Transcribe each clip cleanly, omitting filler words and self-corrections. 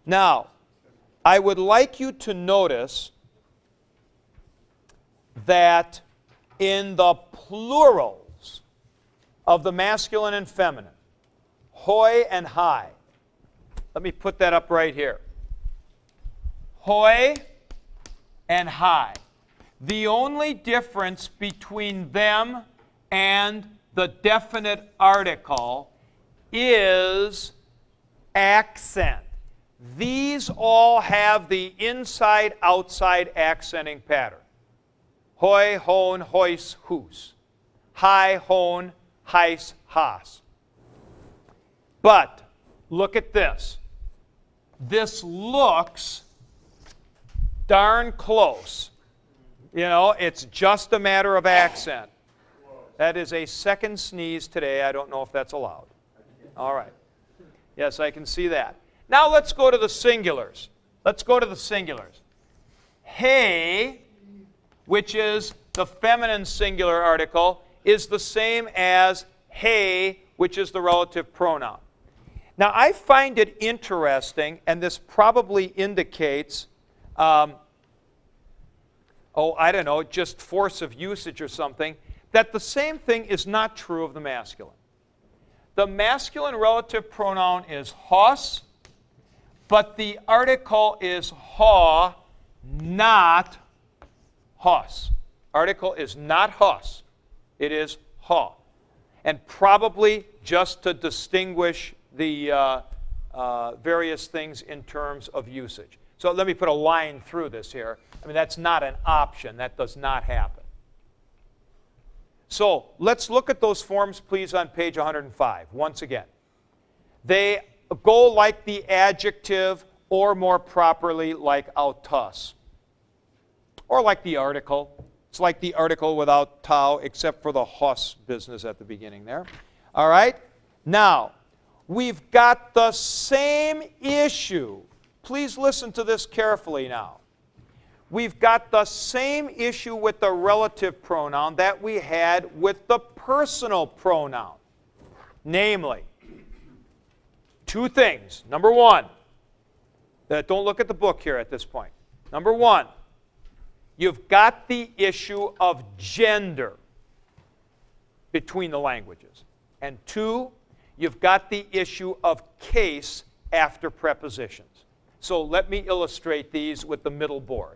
Now, I would like you to notice that in the plurals of the masculine and feminine, hoi and hai, let me put that up right here. Hoi and hai. The only difference between them and the definite article is accent. These all have the inside-outside accenting pattern. Hoi, hon, hois, hus. Hai, hon, heis, has. But look at this. This looks darn close. You know, it's just a matter of accent. That is a second sneeze today. I don't know if that's allowed. All right. Yes, I can see that. Now let's go to the singulars. Let's go to the singulars. He, which is the feminine singular article, is the same as he, which is the relative pronoun. Now I find it interesting, and this probably indicates, I don't know, just force of usage or something, that the same thing is not true of the masculine. The masculine relative pronoun is hos, but the article is ha, not hos. Article is not hos. It is ha. And probably just to distinguish the various things in terms of usage. So let me put a line through this here. I mean, that's not an option. That does not happen. So let's look at those forms, please, on page 105, once again. They go like the adjective, or more properly, like autos, or like the article. It's like the article without tau, except for the hos business at the beginning there. All right? Now, we've got the same issue. Please listen to this carefully now. We've got the same issue with the relative pronoun that we had with the personal pronoun. Namely, two things. Number one, don't look at the book here at this point. Number one, you've got the issue of gender between the languages. And two, you've got the issue of case after prepositions. So let me illustrate these with the middle board.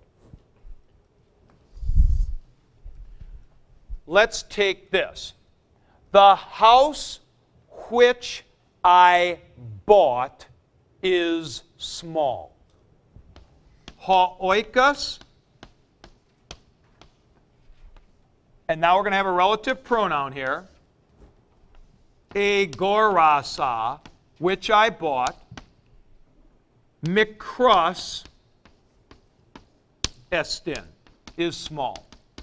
Let's take this. The house which I bought is small. Ha oikos. And now we're going to have a relative pronoun here. Agorasa, which I bought. Mikros estin is small.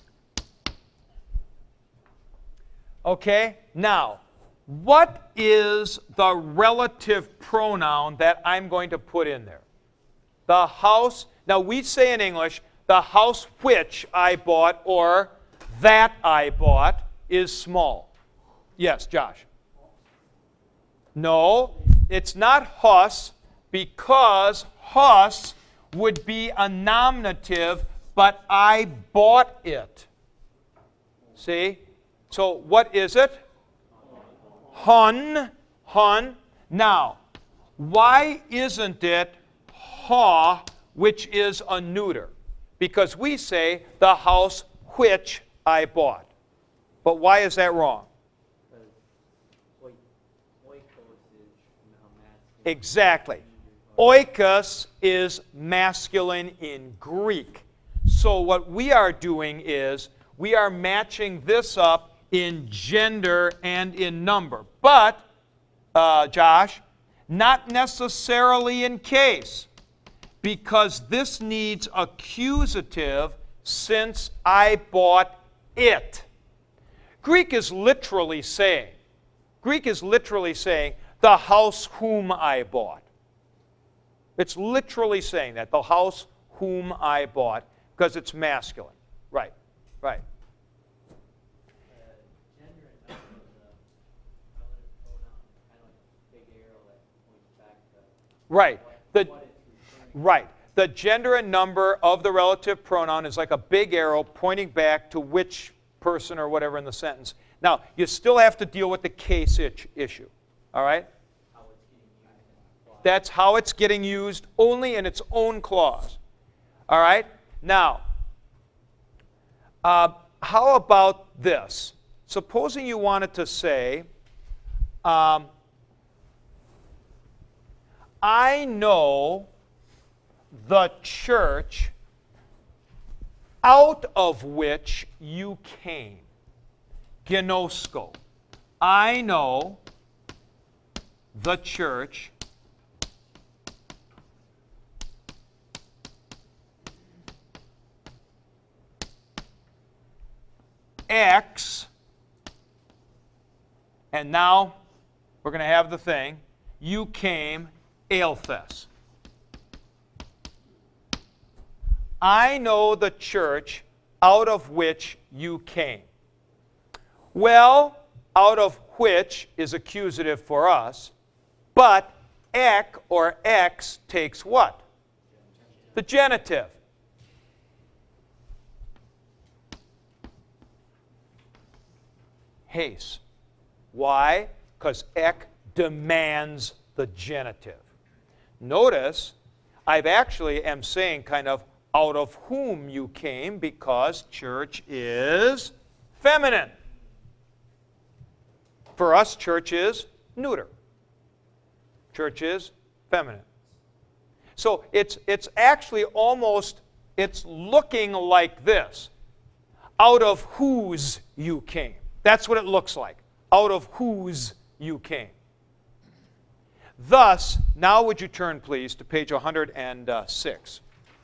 Okay, now, what is the relative pronoun that I'm going to put in there? The house, now we say in English, the house which I bought or that I bought is small. Yes, Josh? No, it's not hos because hos would be a nominative, but I bought it. See? So what is it? Hun. Hun. Now, why isn't it ha, which is a neuter? Because we say the house which I bought. But why is that wrong? Exactly. Oikos is masculine in Greek. So what we are doing is we are matching this up in gender and in number. But, Josh, not necessarily in case, because this needs accusative since I bought it. Greek is literally saying, the house whom I bought. It's literally saying that, the house whom I bought, because it's masculine. Right, right. Gender and number is a relative pronoun, kind of like a big arrow that points back to Right. what it's Right. The gender and number of the relative pronoun is like a big arrow pointing back to which person or whatever in the sentence. Now, you still have to deal with the case issue. All right? That's how it's getting used only in its own clause. All right? Now, how about this? Supposing you wanted to say, I know the church out of which you came. Gnosko. I know the church X, and now we're going to have the thing, you came Aelthes. I know the church out of which you came. Well, out of which is accusative for us, but ek or X takes what? The genitive. Haste. Why? Because ek demands the genitive. Notice, I've actually am saying kind of out of whom you came because church is feminine. For us, church is neuter. Church is feminine. So it's actually almost, it's looking like this. Out of whose you came. That's what it looks like. Out of whose you came. Thus, now would you turn, please, to page 106.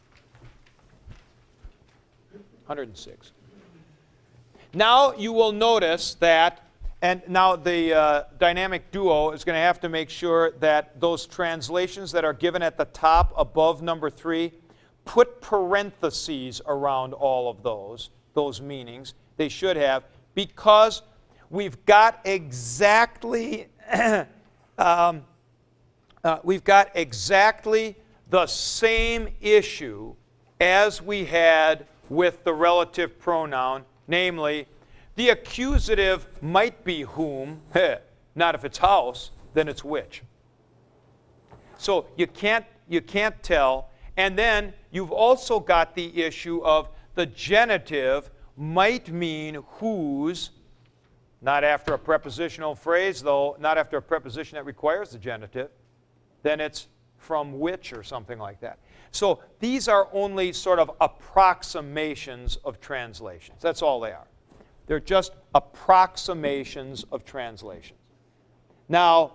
106. Now you will notice that, and now the dynamic duo is going to have to make sure that those translations that are given at the top above number 3, put parentheses around all of those meanings. They should have, because we've got exactly the same issue as we had with the relative pronoun, namely, the accusative might be whom, not if it's house, then it's which. So you can't tell. And then you've also got the issue of the genitive might mean whose, not after a prepositional phrase, though, not after a preposition that requires the genitive, then it's from which or something like that. So these are only sort of approximations of translations. That's all they are. They're just approximations of translations. Now,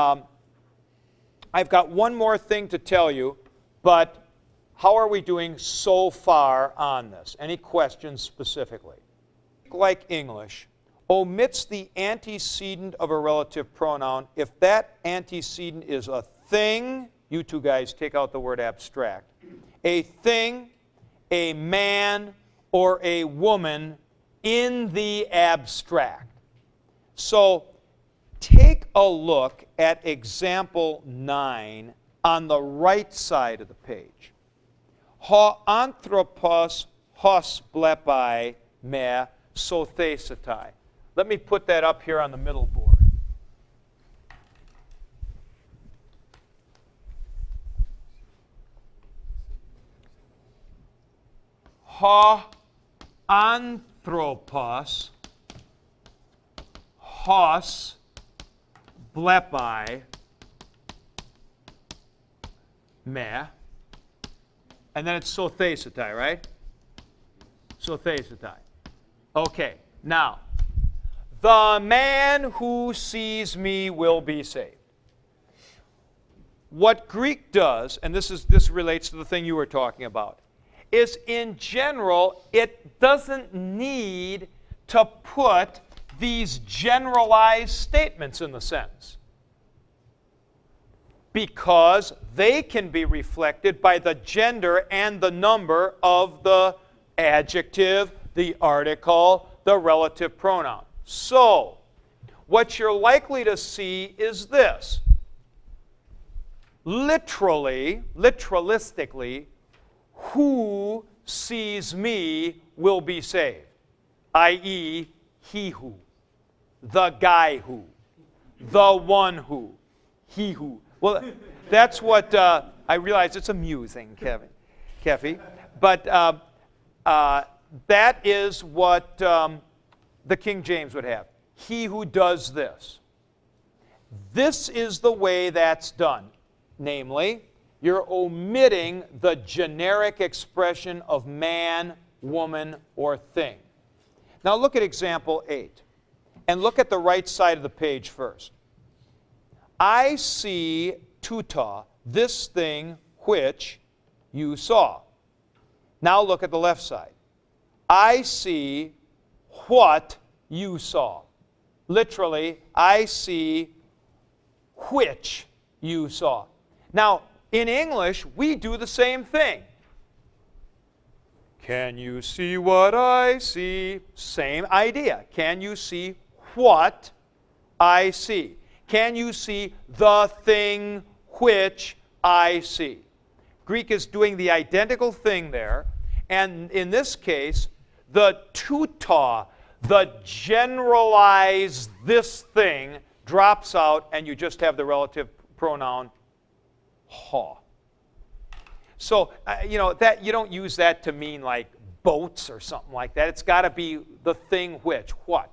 I've got one more thing to tell you, but how are we doing so far on this? Any questions specifically? Like English, omits the antecedent of a relative pronoun if that antecedent is a thing. You two guys take out the word abstract. A thing, a man, or a woman in the abstract. So take a look at example 9 on the right side of the page. Ho anthropos hos blepai me sothesetai. Let me put that up here on the middle board. Ho anthropos hos blepai me, and then it's sothesetai, right? Sothesetai. Okay, now, the man who sees me will be saved. What Greek does, and this relates to the thing you were talking about, is in general, it doesn't need to put these generalized statements in the sentence, because they can be reflected by the gender and the number of the adjective, the article, the relative pronoun. So, what you're likely to see is this. literalistically, who sees me will be saved, i.e., he who, the guy who, the one who, he who. Well, that's what I realize it's amusing, Keffy. But that is what the King James would have. He who does this. This is the way that's done. Namely, you're omitting the generic expression of man, woman, or thing. Now look at example 8. And look at the right side of the page first. I see tuta, this thing which you saw. Now look at the left side. I see what you saw. Literally, I see which you saw. Now, in English, we do the same thing. Can you see what I see? Same idea. Can you see what I see? Can you see the thing which I see? Greek is doing the identical thing there. And in this case, the tuta, the generalized this thing, drops out, and you just have the relative pronoun ha. So, that you don't use that to mean like boats or something like that. It's got to be the thing which. What?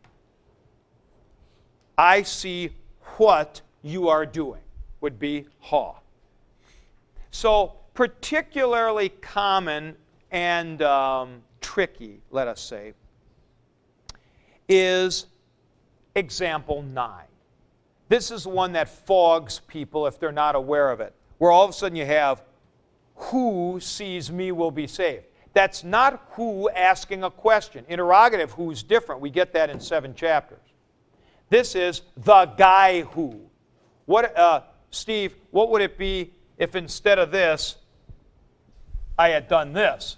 I see what you are doing would be ha. So, particularly common and tricky, let us say, is example 9. This is one that fogs people if they're not aware of it, where all of a sudden you have, who sees me will be saved. That's not who asking a question. Interrogative who's different. We get that in 7 chapters. This is the guy who. What, Steve, what would it be if instead of this, I had done this?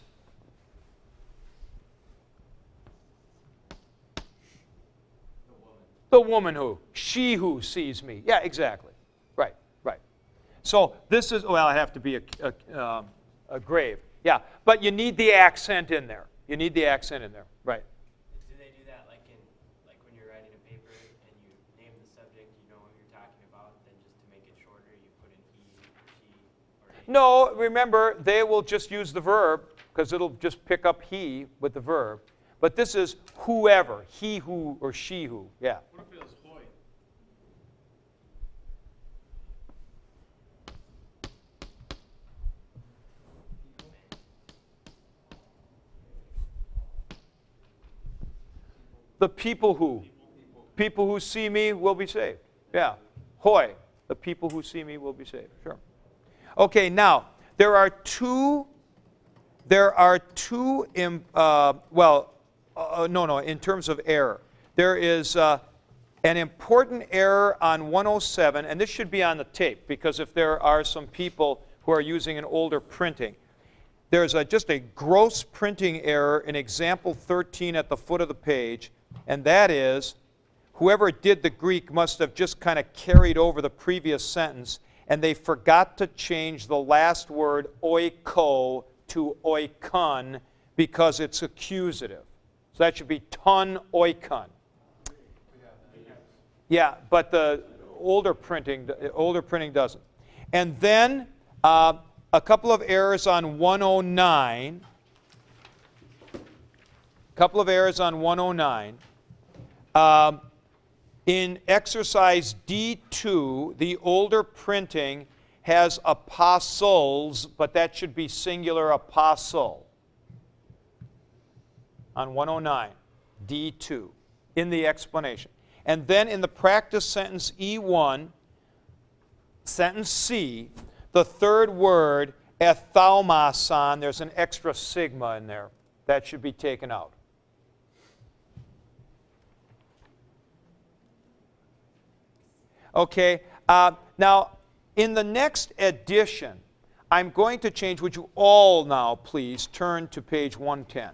The woman who. She who sees me. Yeah, exactly. Right, right. So this is, well, I have to be a grave. Yeah, but you need the accent in there. You need the accent in there. Right. Do they do that like when you're writing a paper and you name the subject, you know what you're talking about, then just to make it shorter, you put in he, she, or they? No, remember, they will just use the verb because it'll just pick up he with the verb. But this is whoever, he who or she who. Yeah. What if it was hoy? The people who. People who see me will be saved. Yeah. Hoy. The people who see me will be saved. Sure. Okay, now, there are two, in terms of error. There is an important error on 107, and this should be on the tape, because if there are some people who are using an older printing, there's just a gross printing error in example 13 at the foot of the page, and that is, whoever did the Greek must have just kind of carried over the previous sentence, and they forgot to change the last word oiko to oikon because it's accusative. So that should be ton oikon. Yeah, but the older printing doesn't. And then a couple of errors on 109. In exercise D2, the older printing has apostles, but that should be singular apostle. On 109, D2, in the explanation. And then in the practice sentence E1, sentence C, the third word, ethaumason, there's an extra sigma in there. That should be taken out. Okay, now in the next edition, I'm going to change, would you all now please turn to page 110.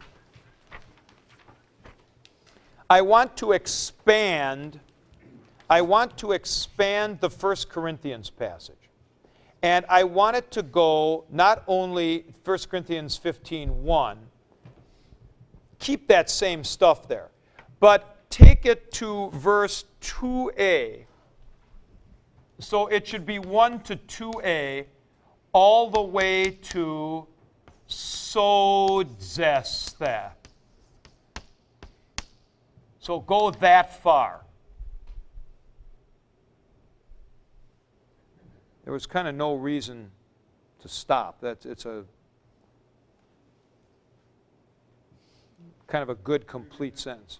I want to expand I want to expand the 1 Corinthians passage. And I want it to go not only 1 Corinthians 15:1, keep that same stuff there, but take it to verse 2a. So it should be 1 to 2a, all the way to sodzesthe. So go that far. There was kind of no reason to stop. It's a kind of a good, complete sentence.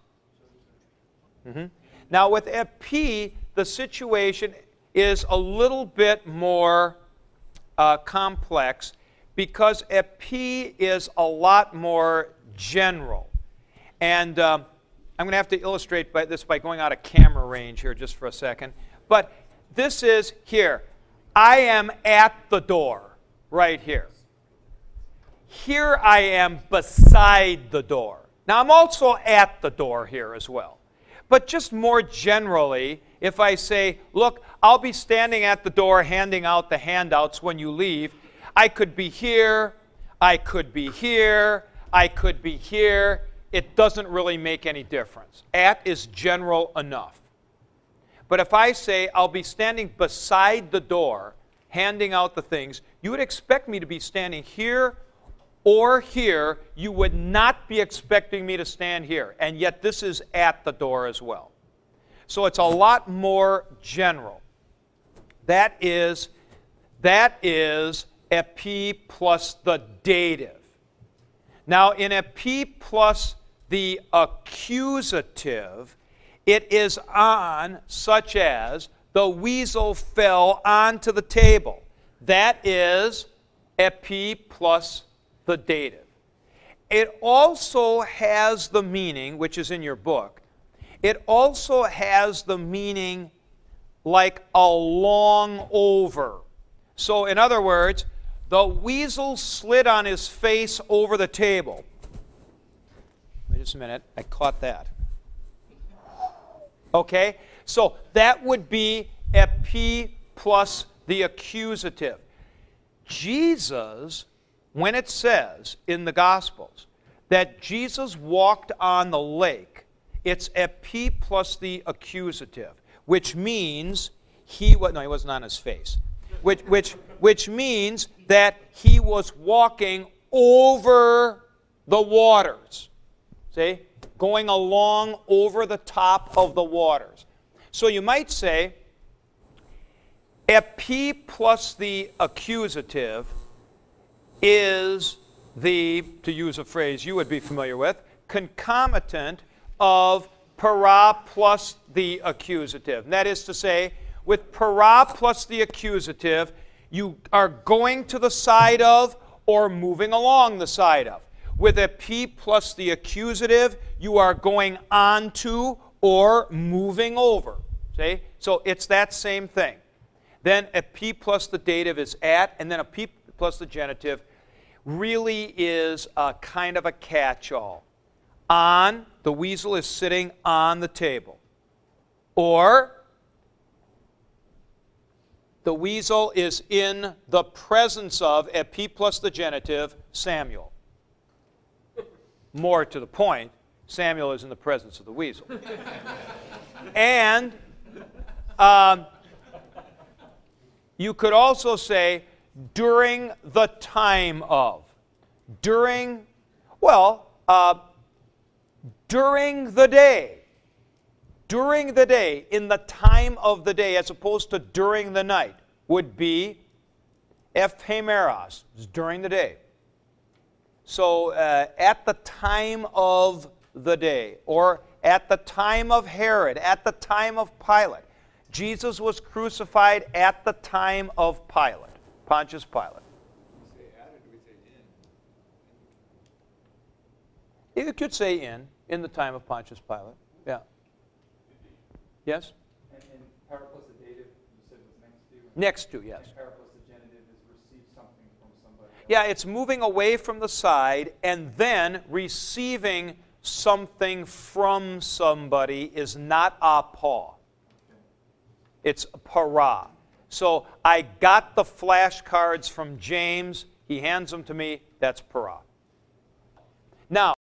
Now with epi, the situation is a little bit more complex because epi is a lot more general. And I'm going to have to illustrate this by going out of camera range here just for a second. But this is here. I am at the door right here. Here I am beside the door. Now I'm also at the door here as well. But just more generally, if I say, look, I'll be standing at the door handing out the handouts when you leave, I could be here, I could be here, I could be here. It doesn't really make any difference. At is general enough. But if I say I'll be standing beside the door handing out the things, you would expect me to be standing here or here. You would not be expecting me to stand here. And yet this is at the door as well. So it's a lot more general. That is epi plus the dative. Now in epi plus the accusative, it is on, such as, the weasel fell onto the table. That is epi plus the dative. It also has the meaning, which is in your book, it also has the meaning like a long over. So in other words, the weasel slid on his face over the table. Wait just a minute, I caught that. Okay, so that would be epi plus the accusative. Jesus, when it says in the Gospels that Jesus walked on the lake, it's epi plus the accusative, which means he wasn't on his face, which means that he was walking over the waters. See? Going along over the top of the waters. So you might say, epi plus the accusative is the, to use a phrase you would be familiar with, concomitant of para plus the accusative. And that is to say, with para plus the accusative, you are going to the side of or moving along the side of. With epi plus the accusative, you are going on to or moving over. See? So it's that same thing. Then epi plus the dative is at, and then epi plus the genitive really is a kind of a catch-all. On, the weasel is sitting on the table. Or the weasel is in the presence of, epi plus the genitive, Samuel. More to the point, Samuel is in the presence of the weasel. And you could also say during the time of. During the day. During the day, in the time of the day, as opposed to during the night, would be ephemeros, during the day. So at the time of the day, or at the time of Herod, at the time of Pilate. Jesus was crucified at the time of Pilate, Pontius Pilate. Do we say at or do we say in? You could say in the time of Pontius Pilate. Yeah. Yes? And para plus the dative, you said was next to? Next to, yes. And para plus the genitive is receive something from somebody else. Yeah, it's moving away from the side and then receiving something from somebody is not a paw. It's para. So I got the flashcards from James. He hands them to me. That's para. Now,